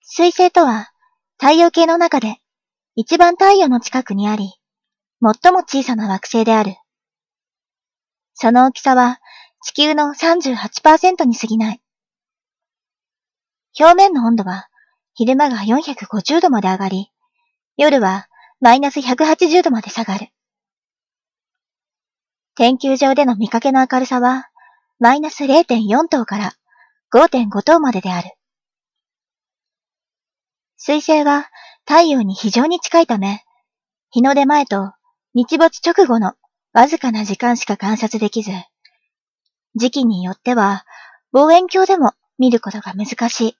水星とは太陽系の中で一番太陽の近くにあり、最も小さな惑星である。その大きさは地球の 38% に過ぎない。表面の温度は昼間が450度まで上がり、夜はマイナス180度まで下がる。天球上での見かけの明るさはマイナス 0.4 等から 5.5 等までである。水星は太陽に非常に近いため、日の出前と日没直後のわずかな時間しか観察できず、時期によっては望遠鏡でも見ることが難しい。